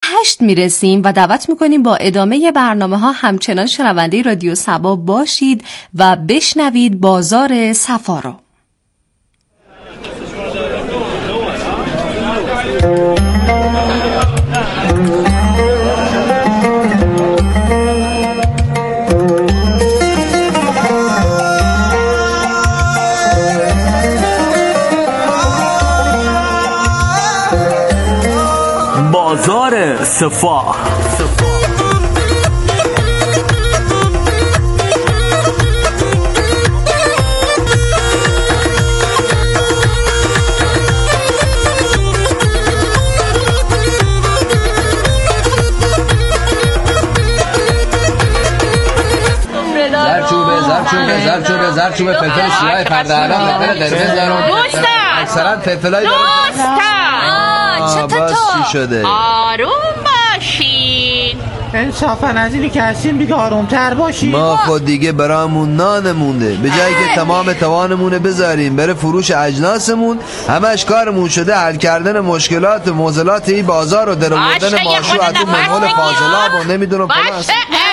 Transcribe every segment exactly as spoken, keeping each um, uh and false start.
هشت میرسیم و دعوت میکنیم با ادامه برنامه ها همچنان شنونده رادیو صبا باشید و بشنوید بازار صفا رو. بازار صفا. زرچوبه زرچوبه زرچوبه زرچوبه فلفل سیاه پرده علم فلفل قرمز دارم اکثرا فلفلای دارم. چطور چی شده؟ آروم باشین. انصافا از اینی که هستیم دیگه آرومتر باشین. ما خود دیگه برامون نانمونده، به جایی که تمام توانمونه بذاریم بره فروش اجناسمون، همش کارمون شده حل کردن مشکلات و معضلات این بازار و در آوردن ماشوعات و منحول فاضلاب و نمیدونم فلاس.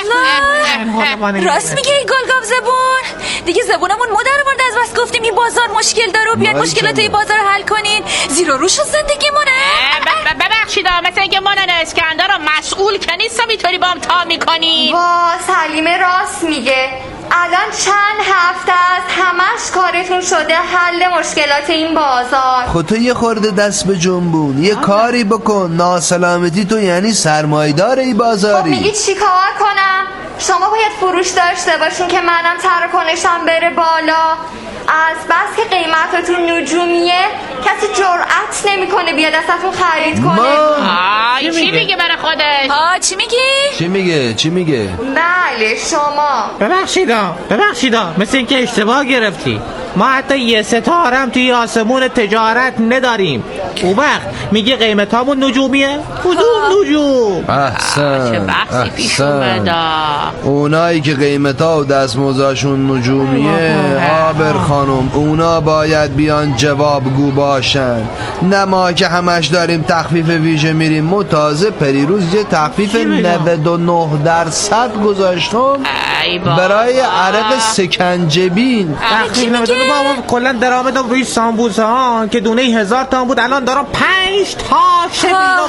راست میگه این گلگاف زبون، دیگه زبونمون مادر مورد از بس گفتیم این بازار مشکل داره و بیاد مشکلات این بازار حل کنین، زیر و روش زندگیمونه. ببخشید مثل اینکه مانن اسکندر رو مسئول که نیستم اینطوری با هم تا میکنین. وا سلیمه راست میگه، الان چند هفته است همش کارتون شده حل مشکلات این بازار. خود تو یه خورده دست به جنبون، یه کاری بکن. ناسلامتی تو یعنی سرمایدار ای بازاری. خب میگی چی کار کنم؟ شما باید فروش داشته باشین که منم تراکنشم بره بالا. از بس که قیمتتون نجومیه کسی جرأت نمیکنه بیاد ازتون خرید کنه. آی چی میگه برای خودش؟ آه چی میگی؟ چی میگه؟ چی میگه؟ بله شما. ببخشیدا ببخشیدا مثل اینکه اشتباه گرفتی. ما حتی یه ستارم توی آسمون تجارت نداریم. او وقت میگه قیمتامون نجومیه؟ کدوم نجوم؟ احسن چه بحثی پیش اومده. اونایی که قیمتا و دستمزدشون نجومیه آبر خانم، اونا باید بیان جوابگو باشن، نه ما که همش داریم تخفیف ویژه میریم. ما تازه پریروز یه تخفیف نود و نه درصد گذاشتم برای عرق سکنجبین. تخفیف نود و نه ما کلا درآمدم روی سامبوسه ها که دونه هزار تا بود الان دارم پنج تا شده.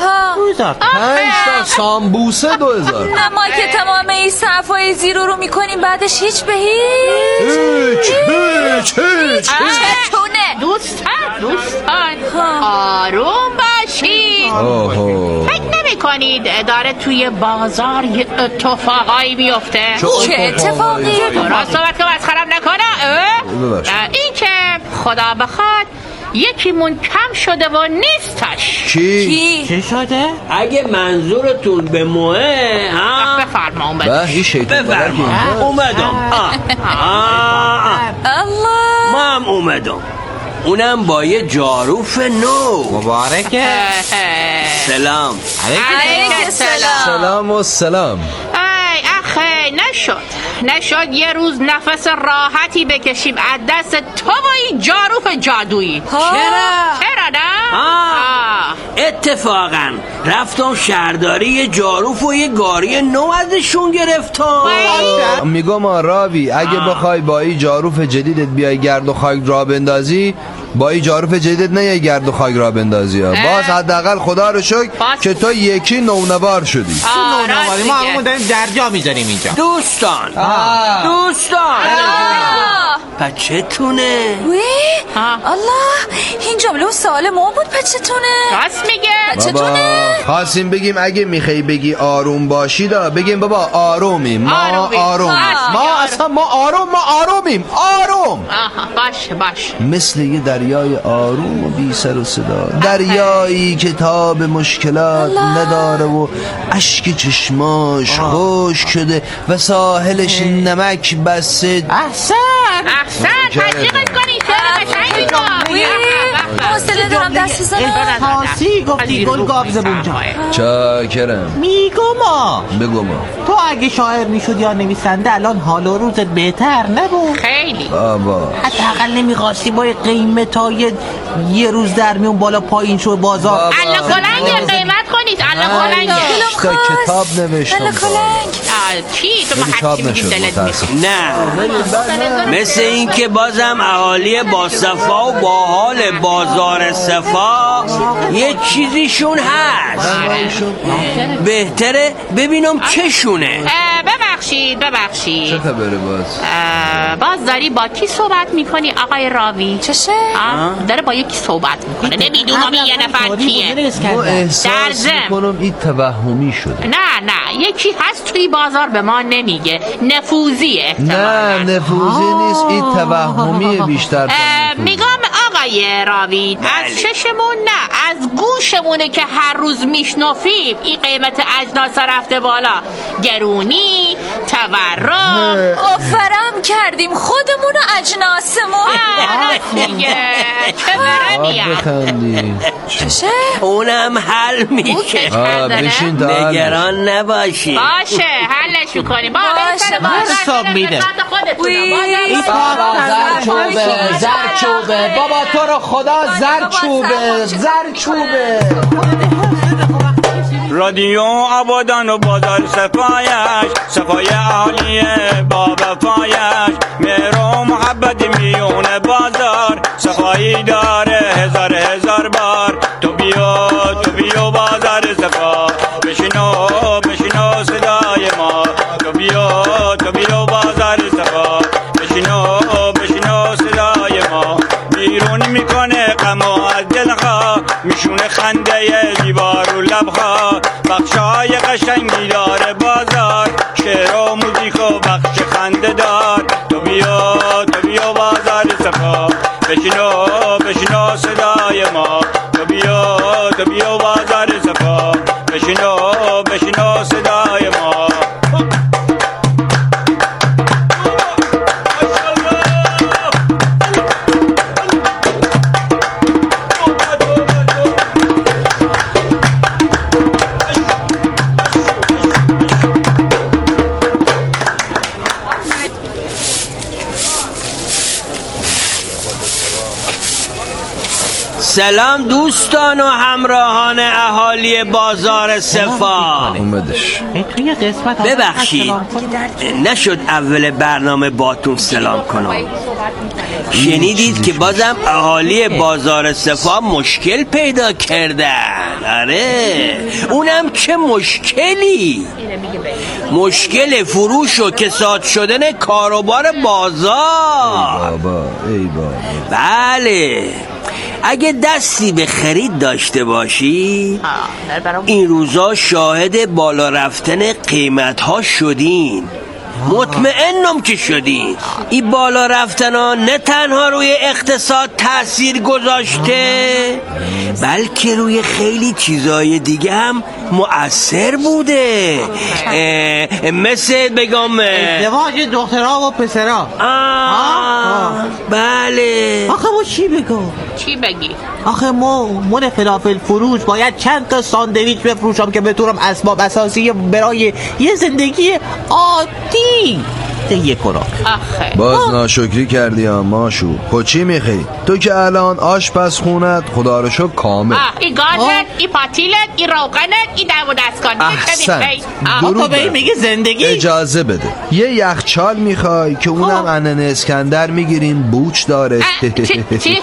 پنج تا سامبوسه دو هزار. نه ما که تمام این صفای زیرو رو میکنیم بعدش هیچ به هیچ هیچ هیچ هیچ چتونه. دوستان دوستان آروم باشین. فکر نمی کنید داره توی بازار یه اتفاقایی میفته؟ چه اتفاقی؟ راست صحبت که مسخرم نکنه. این که خدا بخواد یکیمون کم شده و نیستش. کی؟ چی شده؟ اگه منظورتون به موه ها بفرما اومد. به این شیطان بفرما اومدم. الله ما هم اومدم، اونم با یه جاروف نو. مبارکه. سلام. علیک سلام. سلام و سلام. ای اخی نشد نشد یه روز نفس راحتی بکشیم از دست تو و این جاروف جادویی. چرا؟ چرا نه؟ آه. اتفاقا رفتم شهرداری یه جاروف و یه گاری نو ازشون گرفتم. میگم راوی اگه بخوای با این جاروف جدیدت بیای گرد و خاک را بندازی، با این جاروف جدیدت نه یه گرد و خاک را بندازی ها. باز حداقل خدا رو شکر که تو یکی نونوار شدی. نونواری ما همون داریم درجا میذاریم اینجا. دوستان آه. دوستان پچتونه. وی الله این جمله و سوال ما بود. پچتونه راست میگه. پچتونه خواستیم بگیم اگه میخوای بگی آروم باشی دا بگیم بابا آرومیم. ما آرومیم. آروم ما اصلا ما آروم ما آرومیم آروم. آها باش باش. مثل یه دریای آروم و بی سر و صدا، دریایی که تاب مشکلات نداره و اشک چشماش خشک شده و ساحلش نمک بسته. احسن احسن تشویقش کنی. حوصله دارم دست بزنم. تاسی گفتی گلگاف زبون جان. چاکرم. میگم ما بگو ما تو اگه شاعر میشد یا نویسنده الان حال و روزت بهتر نبود؟ خیلی بابا حداقل نمیخواستی با قیمتای یه روز در میون بالا پایین شو بازار. الان کلنگ قیمت کنید. الان کلنگ تا کتاب نوشتم. چی تو فقط چی میگی دلت میخواد؟ نه مثل این که بازم اهالی با صفا و با حال بازار صفا یه چیزیشون هست. بهتره ببینم چشونه. ببخشید ببخشید چه خبره باز؟ باز داری با کی صحبت میکنی آقای راوی؟ چشه؟ داره با یکی صحبت میکنه، نمیدونم این یه نفر کیه. ما احساس میکنم این توهمی شده. نه نه یکی هست توی بازار به ما نمیگه، نفوذی احتمالاً. نه نفوذی نیست، این توهمیه بیشتر. میگم آقای راوی از چشمون نه از گوشمونه که هر روز میشنفیم این قیمت اجناس رفته بالا، گرونی، تورم. آفرم کردیم خودمون و اجناسمون. دیگه چه برمیم چشه؟ اونم حل میشه. بشین تا نگران نباشی. باشه حلش میکنیم. باشه حساب میده. بابا زرچوبه زرچوبه بابا تو رو خدا زرچوبه زرچوبه. رادیو آبادان و بازار صفایش، صفای عالیه با وفایش، مهر و محبت میون بازار، صفایی داره هزار هزار بار. تو بیا تو بیا بازار صفا، بشینو بشینو صدای ما. تو بیا تو بیا بازار صفا، بشینو بشینو صدای ما. بیرون میکنه غم و از دلها، میشونه خنده دیوار و لبها. بخشای قشنگی داره بازار، شعر و موزیک و بخش خنده دار. تو بیا تو بیا بازار صفا، بشینو بشینو صدای ما. تو بیا تو بیا بازار صفا، بشینو بشینو صدای ما. سلام دوستان و همراهان اهالی بازار صفا. ببخشید نشد اول برنامه باتون سلام کنم. شنیدید که بازم اهالی بازار صفا مشکل پیدا کردن. آره اونم چه مشکلی؟ مشکل فروش و کساد شدن کاروبار بازار. ای بابا ای بابا. بله اگه دستی به خرید داشته باشی این روزا شاهد بالا رفتن قیمت ها شدین. مطمئنم که شدین. این بالا رفتن ها نه تنها روی اقتصاد تأثیر گذاشته بلکه روی خیلی چیزای دیگه هم مؤثر بوده. مثل بگم ازدواج دخترها و پسرها. بله. آخه ما چی بگم؟ چی بگی؟ آخه ما من فلافل فروش باید چند تا ساندویچ بفروشم که بتونم اسباب اساسی برای یه زندگی عادی تهیه کنم. باز ناشکری کردی هم ماشو. خود چی میخوای؟ تو که الان آشپز خونت خدا رو شکر کامل. ای گازت، ای پاتیلت، ای روغنت، ای دم و دستگاه. احسن. تو به این میگی زندگی؟ اجازه بده یه یخچال میخوای که اونم انن اسکندر میگیریم بوچ داره. چی؟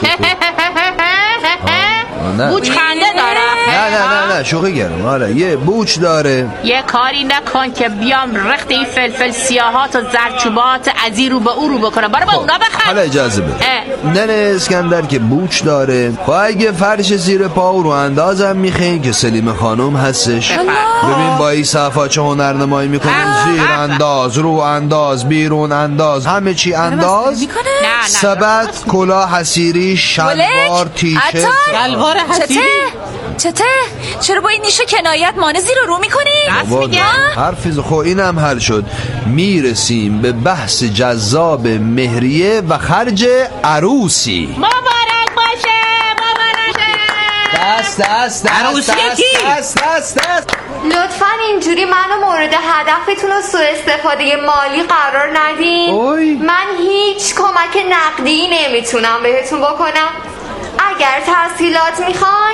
بوچ خنده داره؟ نه نه نه نه شوخی کردم. آره یه بوچ داره. یه کاری نکن که بیام رخت این فلفل سیاهات و زرچوبات از این رو به او رو بکنم. برای با اونا بخند. حالا اجازه بده ننه اسکندر که بوچ داره. خب اگه فرش زیر پا و رو اندازم میخوایی که سلیم خانوم هستش. ببین با این صفا چه هنرنمایی میکنیم. زیر انداز، رو انداز، بیرون انداز، همه چی انداز. سبت، کلاه حسیری، شلوار، تیشرت. شلوار حسیری؟ چته؟ چرا با این نیشه کنایت مانه زیر رو میکنی؟ راست میگم. حرفیز خب اینم حل شد. میرسیم به بحث جذاب مهریه و خرج عروسی. مبارک باشه مبارک دست دست عروسی کی؟ دست دست دست. لطفاً اینجوری منو مورد هدفتون و سوء استفاده مالی قرار ندین. اوی. من هیچ کمک نقدی نمیتونم بهتون بکنم. اگر تسهیلات میخواین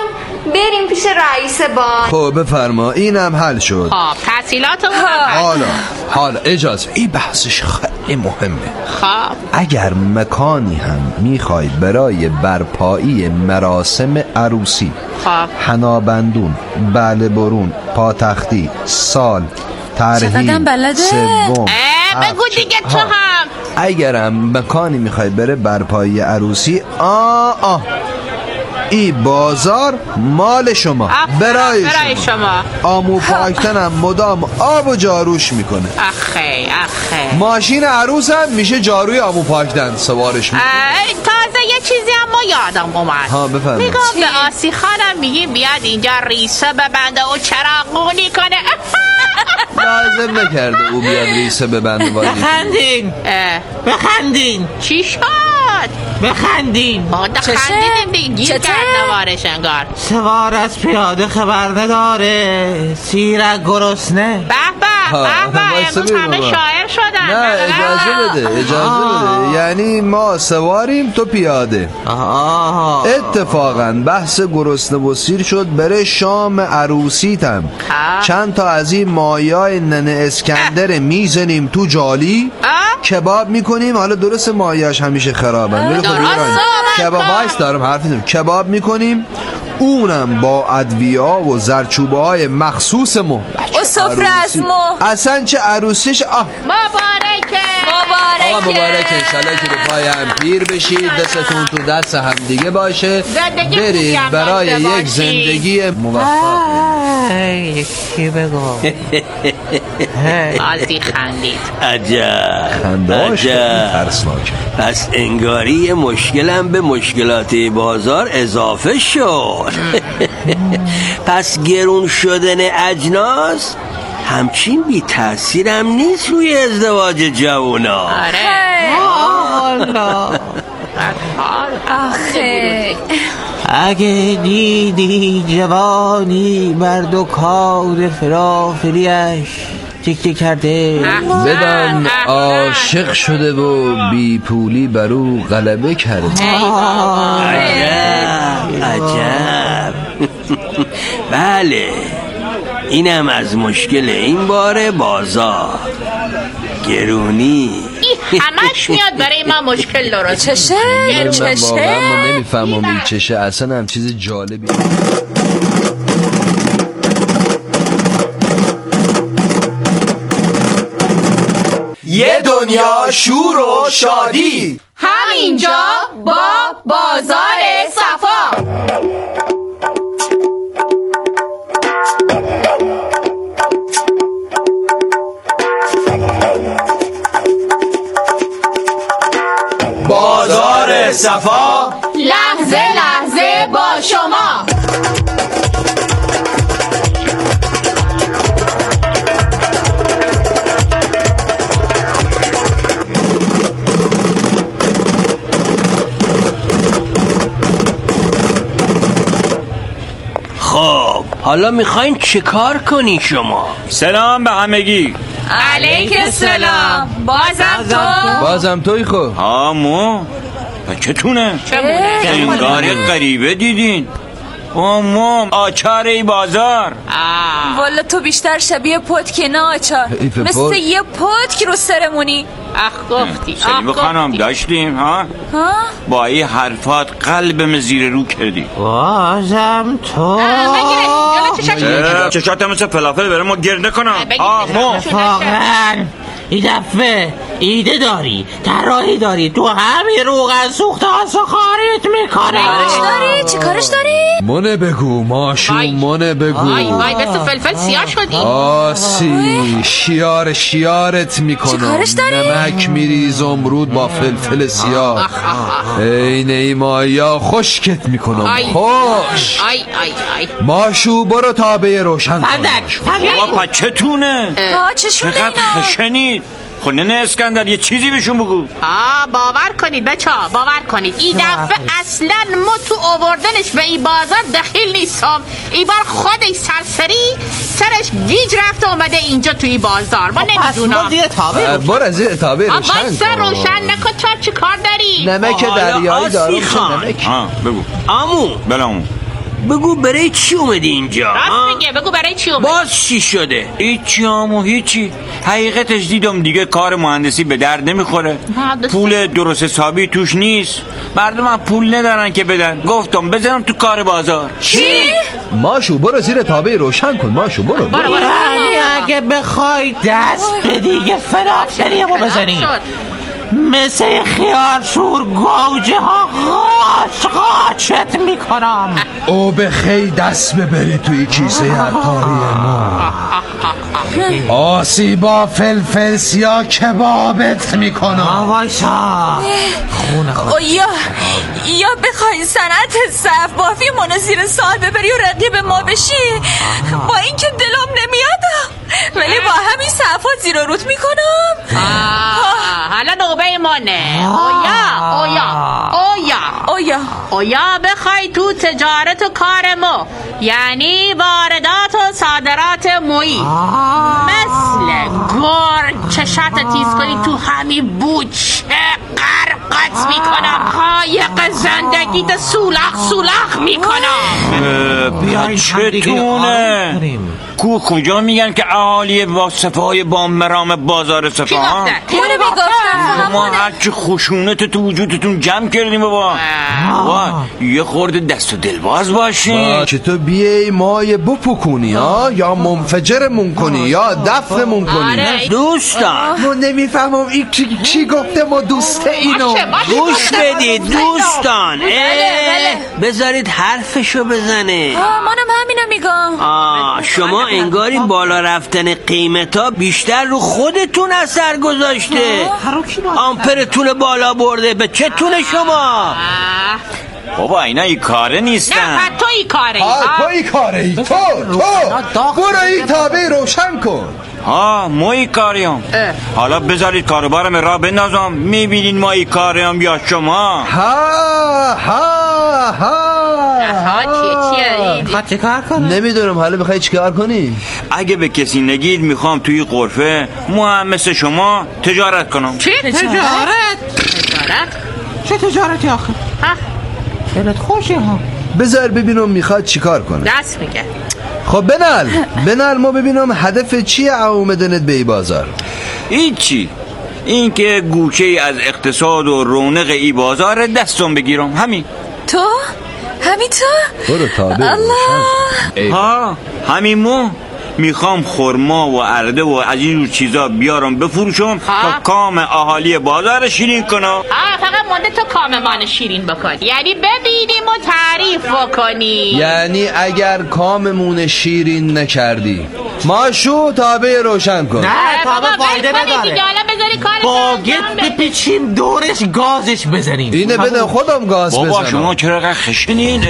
بریم پیش رئیس بانک. خب بفرما، اینم حل شد. خب تحصیلاتمون حالا حالا اجازه، این بحثش خیلی مهمه. خب اگر مکانی هم میخواید برای برپایی مراسم عروسی، خب حنابندون، بله برون، پاتختی، سال، ترحیل، سوم، بگو دیگه تو هم. اگرم مکانی میخواید بره برپایی عروسی، آه آه ای بازار مال شما، برای شما, برای شما. آمو پاکتنم مدام آب و جاروش میکنه. اخی اخی ماشین عروس هم میشه جاروی آمو پاکتن سوارش میکنه. تازه یه چیزی هم ما یادم اومد. ها بفرمایید. میگم به آسی خانم میگیم بیاد اینجا ریسه ببنده و چراغونی کنه. لازم نکرده او بیاد ریسه ببنده. بخندین بخندین. چی شد؟ بخندین. بادا خندیدیم دیگه. گیر کرد نوارش انگار. سوار از پیاده خبر نداره، سیرک گرسنه. به به به به، امروز همه شاعر شدن. نه اجازه بده اجازه بده، یعنی ما سواریم تو پیاده. آه. اتفاقا بحث گرسنه و سیر شد، بره شام عروسیتم چند تا از این مایای ننه اسکندر میزنیم تو جالی، کباب میکنیم. حالا درست مایاش همیشه خرابن، کباب وایس دارم حرف میزنم، کباب میکنیم، اونم با ادویه و زرچوبه های مخصوص مو و سفره از مو. اصلا چه عروسیش. آه مبارکه مبارکه آقا مبارکه، انشالله که به پای هم پیر بشید، دستتون تو دست هم دیگه باشه، برید برای یک زندگی موفق. یکی بگو. آزی خندید. عجب خندهاش عجب. ترسناکه. پس انگاری مشکلم به مشکلات بازار اضافه شد. پس گرون شدن اجناس همچین بی تأثیرم نیست روی ازدواج جوونا. آره آخه اگه دیدی جوانی مرد و کار فرافریش تک تک کرده، بدان عاشق شده و بی پولی برو غلبه کرده. عجب عجب. بله اینم از مشکل این باره بازار، گرونی. این همش میاد برای ما مشکل درست. چشه من چشه واقعا من نمیفهمم این چشه، اصلا هم چیز جالبی. یه دنیا شور و شادی همینجا با بازار صفا. بازار صفا لحظه لحظه با شما. خب حالا میخواین چه کار کنی شما؟ سلام به همگی. علیک سلام. بازم تو بازم توی خب آمو چتونه؟ انگار غریبه دیدین. آموم آچاره بازار. والا تو بیشتر شبیه پتک نه آچار، مثل یه پتک رو سرمونی. اخ گفتی سلیب خانم داشتیم ها؟ ها؟ با این حرفات قلبم زیر رو کردی. بازم تو چشات مثل فلافل بره ما گرد کنم. آمو واقعا این دفعه ایده داری، طراحی داری، تو همین روغن سوخته ها سخاریت میکنه. کارش داری؟ چی کارش داری؟ منه بگو ماشو، منه بگو. وای وای مثل فلفل سیاه شدی. آسی شیار شیارت میکنم. چی کارش داری؟ نمک میری زمرود با فلفل سیاه، این ای مایا خشکت میکنم. خوش آی آی آی ماشو برو تابه روشن فندک بابا پچتونه چشونه چقدر خشنید. خب نه اسکندر یه چیزی بهشون بگو. آه باور کنید بچه ها، باور کنید این دفعه اصلا ما تو آوردنش به این بازار دخیل نیستم. این بار خودش سرسری سرش گیج رفته اومده اینجا تو این بازار. ما نمیدونم بار از این تابه روشن کن. سر روشن نکن. چرا چی کار داری؟ نمک دریایی دارم. نمک بگو. آمو بله آمو بگو برای چی اومدی اینجا؟ راست میگه، بگو برای چی اومدی؟ باز چی شده؟ هیچی همو هیچی. حقیقتش دیدم دیگه کار مهندسی به درد نمیخوره. پول درست حسابی توش نیست. مردم هم پول ندارن که بدن. گفتم بزنم تو کار بازار. چی؟ ماشو برو زیر تابع روشن کن. ماشو برو برو, برو. اگه بخوای دست بدی یه فراکشریمو بزنی مثل خیار شور گوجه ها غاش غاشت میکنم. او به خی دست ببری توی کیسه عطاری ما. آسیبا فلفل سیا کبابت میکنم. وایسا خونه خود یا یا بخوای صنعت صف بافی منو زیر سال ببری و رقیب ما بشی، با اینکه دلم نمیاد ولی با همین صفا زیر و روت میکنم. حالا نوبه مانه. اویا اویا اویا اویا اویا بخوای تو تجارت و کار ما، یعنی واردات و صادرات مویی، مثل گرگ چشات تیز کنی تو همین بوچه قرقت میکنم، قایق زندگیت سولاخ سولاخ میکنم. بیا چتونه کو کجا میگن که اهالی با صفای با مرام بازار صفا؟ کی گفته؟ ما هرچی خشونت تو وجودتون جمع کردیم بابا. بابا یه خورده دست و دلباز باشین که تو بیای مای بپکنی ها، یا منفجرمون کنی یا دفنمون کنی. دوستان ما نمیفهمم این چی, چی گفته ما دوست اینو. گوش بدید دوستان، بذارید حرفشو بزنه. منم همینو میگم. آه شما انگاری بالا رفتن قیمتا بیشتر رو خودتون اثر گذاشته. آمپرتون بالا برده. به چتون شما؟ بابا اینا ای کاره نیستن. نه تو ای کاره. تو ای کاره ای. تو تو برو ای تابع روشن کن. ها ما ای کاریم. حالا بذارید کاروبارم را بندازم میبینین ما ای کاریم یا شما. ها ها ها ها چیه چیه چیکار کنم؟ نمیدونم. حالا بخوای چیکار کنی؟ اگه به کسی نگید میخوام توی قرفه ما هم مثل شما تجارت کنم. چی؟ تجارت؟ تجارت؟ چه تجارتی آخه؟ ها دلت خوشه ها. بذار ببینم میخواد چیکار کنه. دست میگه. خب بنال بنال ما ببینم هدف چیه اومدنت به ای بازار؟ هیچی، این که گوشه ای از اقتصاد و رونق ای بازار دستم بگیرم. همین. تو؟ همین تو؟ برو تابع. الله. ها همین مو میخوام خرما و ارده و از این جور چیزا بیارم بفروشم تا کام اهالی بازار شیرین کنم. آه فقط مونده تو کام من شیرین بکن، یعنی ببینیم و تعریف بکنی. یعنی اگر کاممون شیرین نکردی ماشو تابع روشن کن. نه تابع فایده نداره. باگت بپیچیم دورش گازش بزنیم. اینه بده خودم گاز بزنم. بابا شما چرا خشنین؟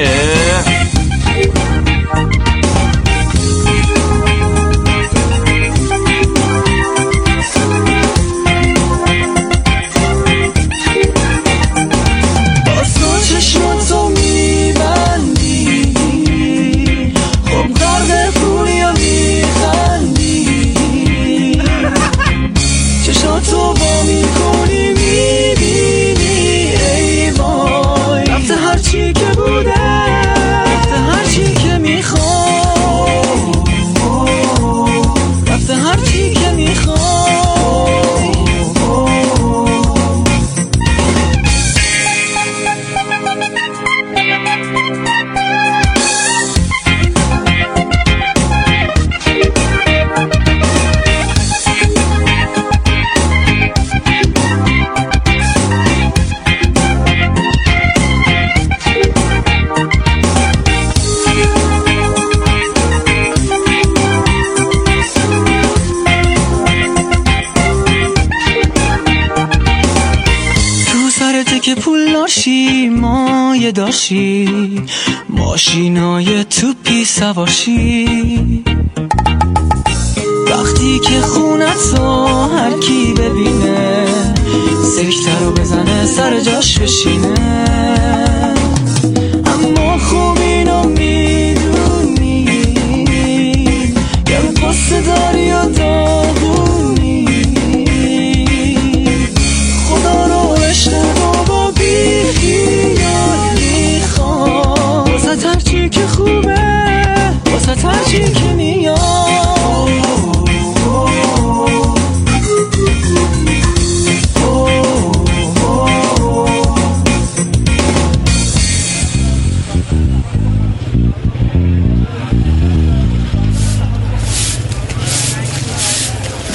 که پول ناشی مایه داشی ماشینای توپی سواشی، وقتی که خونتو هر کی ببینه سکته رو بزنه سر جاش بشینه. اما خوب اینو میدونی گر قصه داری و داغونی، خدا رو عشق بابا بی خیال میخواد واسه هرچی که خوب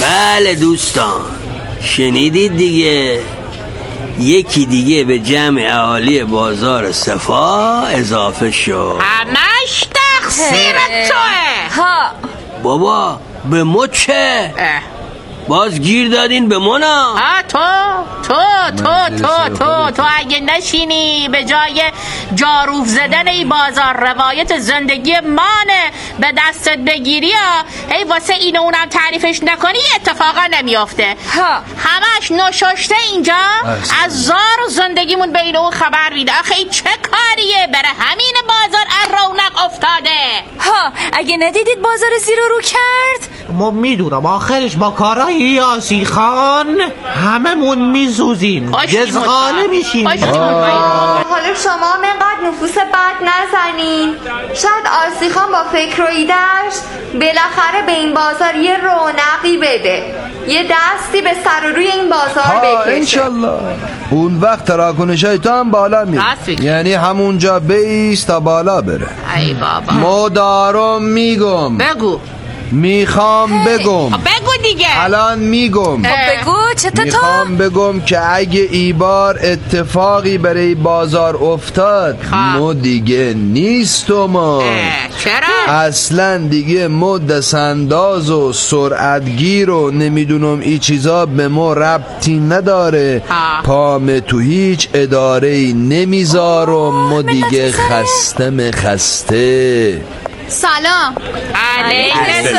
بله دوستان، شنیدید دیگه، یکی دیگه به جمع اهالی بازار صفا اضافه شد. همش تقصیر توه. ها بابا به ما چه؟ باز گیر دادین به ما نه؟ آه تو تو تو تو تو تو اگه نشینی به جای جاروف زدن ای بازار روایت زندگی مانه به دستت بگیری ها، هی واسه اینو اونم تعریفش نکنی اتفاقا نمیافته. ها همش نششته اینجا از زار و زندگیمون بین اون خبر میده. آخه این چه کاریه؟ برای همین بازار از رونق افتاده. ها اگه ندیدید بازار زیر رو کرد؟ ما میدونم آخرش با کارای یاسی خان هممون میسوزیم، جزغانه میشیم. حالا شما منقدر نفوس بد نزنین. شاید آسی خان با فکر و ایدهش بالاخره به این بازار یه رونقی بده، یه دستی به سر و روی این بازار بکشه. انشالله اون وقت تراکنشای تو هم بالا میره، یعنی همونجا بیست تا بالا بره. ای بابا مدارم میگم. بگو. میخوام بگم. بگو دیگه. الان میگم. بگو چطور؟ میخوام بگم که اگه ای بار اتفاقی برای بازار افتاد مو دیگه نیستم. چرا؟ اصلا دیگه مو دستانداز و سرعتگیر و نمیدونم ای چیزا به مو ربطی نداره. پام تو هیچ اداره‌ای نمیذارم. مو دیگه خستم خسته. سلام. علیکم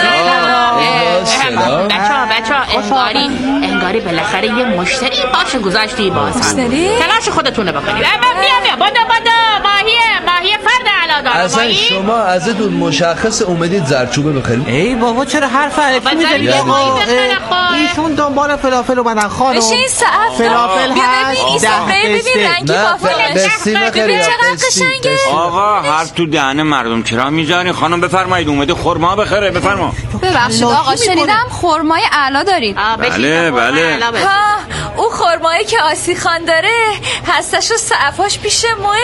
سلام. بچه ها بچه ها انگاری انگاری بالاخره یه مشتری باشه گذاشتی بازار. مشتری؟ تلاش خودتونه بکنید. بیا بیا بادا بادا ماهیه ماهیه فرد علادار. اصلا شما ازتون مشخص اومدید زرچوبه بخرید؟ ای بابا چرا حرف علکی میزنید؟ ایشون دنبال فلافل اومدن خانم. بشین صف فلافل هست. ببین رنگی وافل دستی بخرید. آقا حرف تو دهن مردم چرا میذاری؟ خانم بفرمایید اومده خرما بخره. بفرما. ببخشید آقا شنیدم خرمای اعلا دارین. بله بله. ها او خرمایی که آسی خان داره هستش و صفاش پیش موه.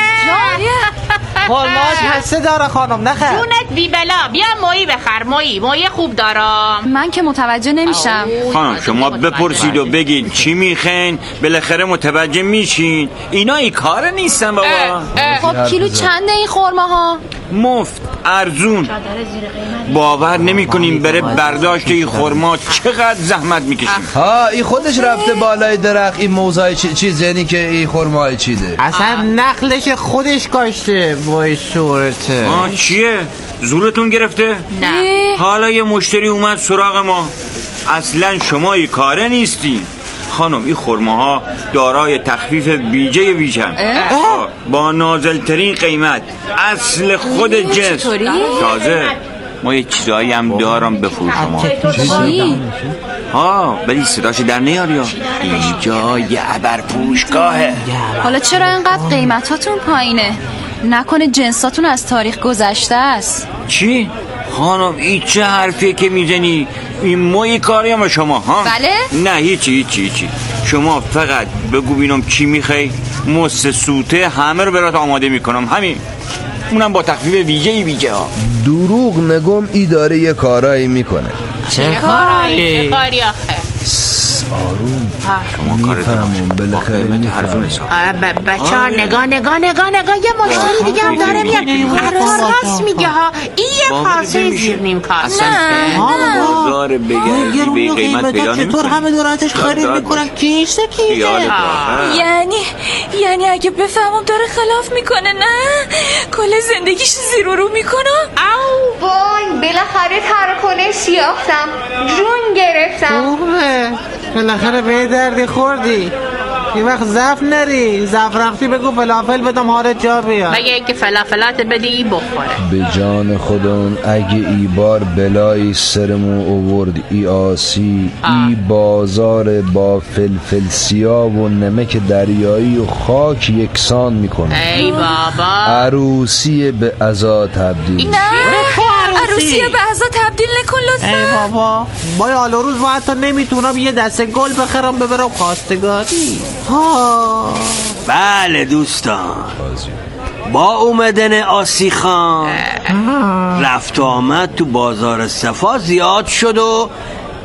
خرماش هسته داره خانم نخر. جونت بی بلا بیا مویی بخر. مویی مویی خوب دارم. من که متوجه نمیشم. خانم شما بپرسید و بگید چی میخین بالاخره متوجه میشین. اینا ای کار نیستن بابا. خب کیلو چنده این خرماها؟ مفت ارزون. باور نمی کنیم بره برداشت این خرما چقدر زحمت میکشیم. ها این خودش رفته بالای درخت این موزای چیز یعنی که این خرمای چیده اصلا نخلش خودش کاشته. وای صورته. آه چیه؟ زورتون گرفته؟ نه. حالا یه مشتری اومد سراغ ما. اصلا شما این کاره نیستی. خانم این خرماها دارای تخفیف ویژه ویژن با نازلترین قیمت، اصل خود جنس. تازه ما یه چیزایی هم دارم بفروش شما. ها ولی صداش در نیاری. اینجا یه عبر فروشگاهه. حالا چرا اینقدر قیمتاتون پایینه؟ نکنه جنساتون از تاریخ گذشته است؟ چی؟ خانم این چه حرفیه که میزنی؟ این ما یه کاری هم شما ها؟ بله؟ نه هیچی هیچی هیچی. شما فقط بگو بینم چی میخوای، مست سوته همه رو برات آماده میکنم. همین اونم با تخفیف ویژه ویژه ها. دروغ نگم ای داره یه کارایی میکنه. چه کارایی؟ چه کاری آخه؟ آروم شما میفهمم بالاخره میفهمم. بچه ها نگاه نگاه نگاه نگاه یه مشتری دیگه هم داره میاد. راست میگه ها. این یه پاسه زیر نیم کاس. نه بازار بگردی به قیمت پیدا نمیکنی. چطور همه دارتش خرید میکنن؟ کیسته کیسته. یعنی یعنی اگه بفهمم داره خلاف میکنه نه کل زندگیش زیر و رو میکنم. او وای بالاخره تراکنش یافتم. جون گرفتم. خوبه بالاخره به دردی خوردی. یه وقت زف نری زف رفتی بگو فلافل بدم حالت جا بیاد. مگه اینکه فلافلات بدی ای بخوره. به جان خودمون اگه ای بار بلای سرمون اوورد ای آسی آه. ای بازار با فلفل سیاه و نمک دریایی و خاک یکسان میکنه. ای بابا عروسی به عزا تبدیل. نه عروسی به عزا تبدیل نکن لطفا. ای بابا با حالا روز ما حتی نمیتونم یه دسته گل بخرم ببرم خواستگاری. ها بله دوستان با اومدن آسی خان رفت و آمد تو بازار صفا زیاد شد و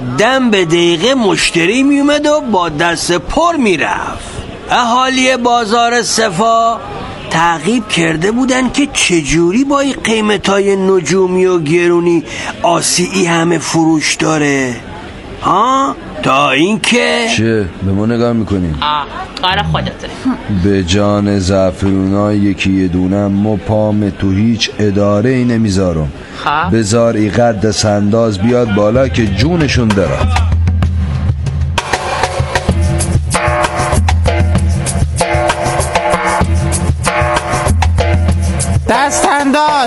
دم به دقیقه مشتری میومد و با دست پر میرفت. اهالی بازار صفا تعقیب کرده بودن که چجوری با این قیمتای نجومی و گرونی آسیعی همه فروش داره. ها؟ تا اینکه چه؟ به ما نگاه میکنیم؟ آه کار خودته. به جان زعفرونا یکی یه دونم ما پام تو هیچ اداره ای نمیذارم. بذار ای قد سنداز بیاد بالا که جونشون دراد. دست انداز.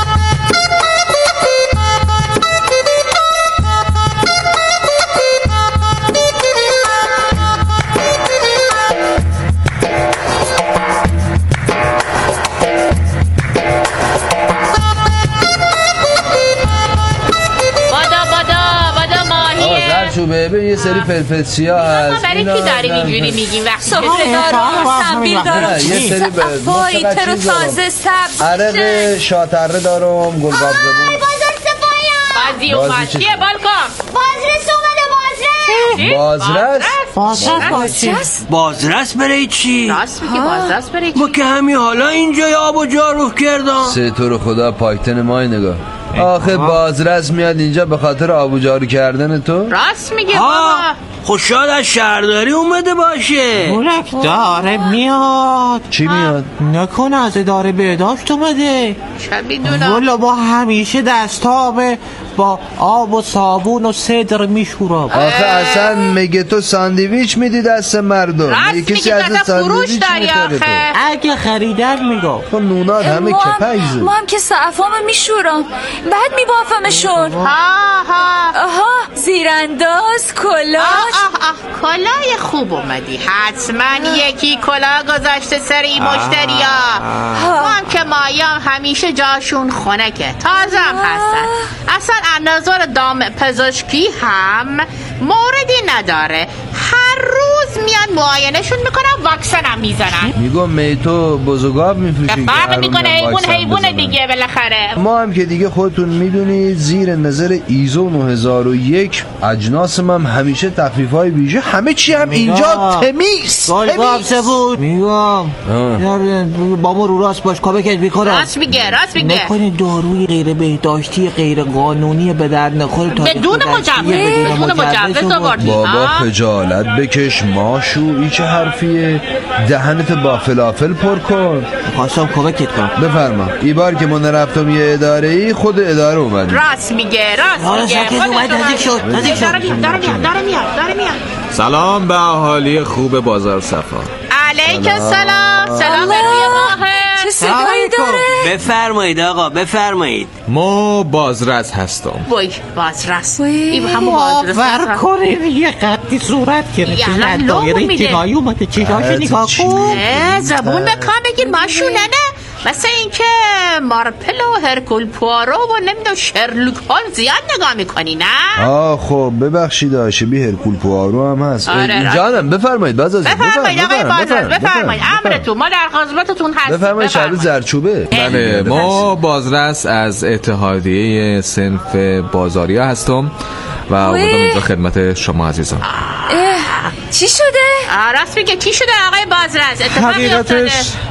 چوبه ببین یه سری فلفل سیاه هست. برای کی داریم اینجوری میگیم وقتی صبح دارم سنبیل دارم یه سری وای تر و تازه سبز عرق شاتره دارم گلگاب زبون. بازار سفایم بازی اومد چیه بالکن؟ بازرس اومده. بازرس؟ بازرس بازرس بازرس برای چی؟ راست میگی بازرس برای چی؟ ما که همین حالا اینجا آب و جارو کردم. سه تو رو خدا پاکتن مای نگاه. آخه بازرس میاد اینجا به خاطر آب و جارو کردن تو؟ راست میگه بابا. خوشحال از شهرداری اومده باشه. بولک داره میاد. چی میاد؟ نکنه از اداره بهداشت اومده. چه میدونم. والا با همیشه دستابه با آب و صابون و صدر میشورم. آخه اصلا مگه تو ساندویچ میدی دست مردم؟ راست میگه دست فروش داری آخه. اگه خریدن میگم تو نونات همه کپیزه. ما هم که صعفامو میشورم بعد میبافمشون. ها ها آها زیرانداز کلاش. آه آه کلاه خوب اومدی. حتما یکی کلاه گذاشته سر این مشتریا. ما هم که مایام همیشه جاشون خنکه تازه هم هستن. اصلا از نظر دام پزشکی هم موردی نداره. هر روز میان معاینشون میکنن واکسن هم میزنن. میگم میتو بزرگاب میفروشی فرق میکنه حیوان حیوان دیگه بالاخره. ما هم که دیگه خودتون میدونید زیر نظر ایزو نه هزار و یک اجناس هم همیشه تخفیف های ویژه همه چی هم اینجا تمیز گلگاب زبون میگم با ما رو راست باش کابه کج بیکنم. راست میگه راست میگه. نکنه داروی غیر بهداشتی غیر قانونی به درد نخور بدون مجوز بدون مجوز آوردی. بابا خجالت بکش ماشو این چه حرفیه؟ دهنت با فلافل پر کن. خواستم کمکت کنم. بفرما این بار که ما نرفتم یه اداره ای خود اداره اومدیم. راست میگه راست میگه. خود اومد نزدیک شد نزدیک شد. داره میاد داره میاد داره میاد داره میاد. سلام به اهالی خوب بازار صفا. علیک سلام. سلام بر روی ماه. چه صدایی داره؟ بفرمایید آقا بفرمایید. ما بازرس هستم. وای بازرس. این همون بازرس. ور کنین یه قدی صورت گرفت. یعنی نه دایره چیگاهی اومده چیگاهش نگاه کن. زبون بکن بگی ماشونه نه. مثل این که مارپل و هرکول پوارو و نمیدونم شرلوک هولمز زیاد نگاه میکنی نه؟ آه خب ببخشید شبیه هرکول پوارو هم هست. آره جانم بفرمایید بازرس. بفرمایید آقای بازرس بفرمایید امرتون ما در خدمتتون هستیم. بفرمایید شهر زرچوبه. بله ما بازرس از اتحادیه صنف بازاریا هستم و اومدم اینجا خدمت شما عزیزان. چی شده؟ راست میگه چی شده آقای بازرس؟ اتفاقی افتاده.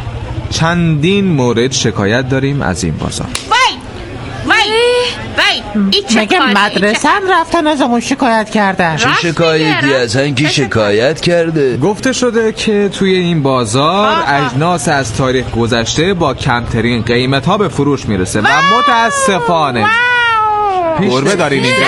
چندین مورد شکایت داریم از این بازار. وای وای وای این چه مگه مدرسه هم رفتن از همون شکایت کردن؟ چه شکایتی از هنگی شکایت کرده؟ گفته شده که توی این بازار اجناس از تاریخ گذشته با کمترین قیمت ها به فروش میرسه و متاسفانه گربه دارین اینجا؟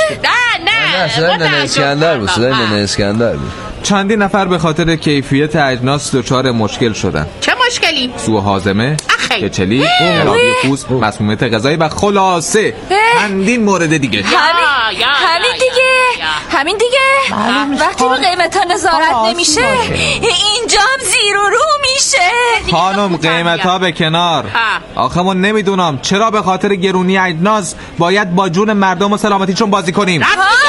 نه نه صدای ننه اسکندر بود صدای ننه اسکندر بود. چندین نفر به خاطر کیفیت اجناس دچار مشکل شدن. چه مشکلی؟ سوء هاضمه، کچلی، خرابی پوست، مسمومیت غذایی و خلاصه چندین مورد دیگه. همین همین دیگه همین دیگه وقتی رو قیمت ها نظارت نمیشه اینجا هم زیر و رو میشه. خانم قیمت ها به کنار. آخه ما نمیدونم چرا به خاطر گرونی اجناس باید با جون مردم و سلامتیشون بازی کنیم. راست